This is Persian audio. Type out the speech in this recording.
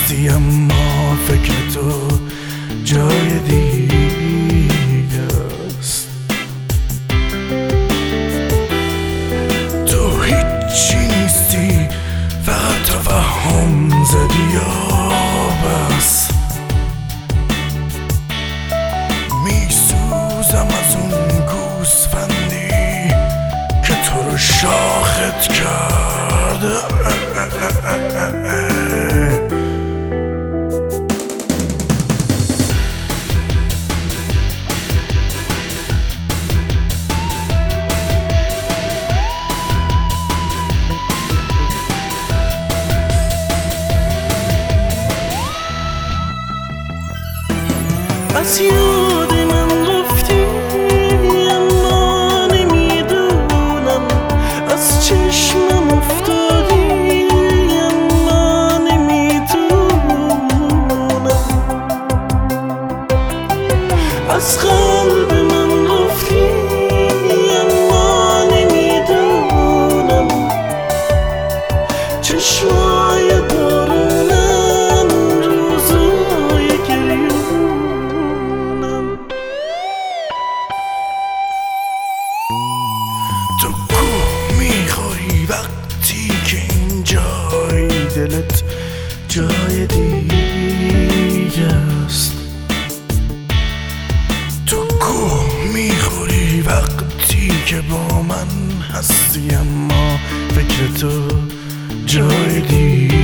هستی اما فکر تو جای دیگه است. تو هیچی نیستی، فقط توهم زدی یا بس. میسوزم از اون گوسفندی که تو رو شاخت کرده. از یاد من رفتی اما نمیدونم، از چشمم افتادی اما نمیدونم، از قلب من رفتی اما نمیدونم. چشمای بارونم، روزای گریونم. تو گوه میخوری وقتی که این جای دلت جای دیگه است. تو گوه میخوری وقتی که با من هستی اما فکر تو جای دیگه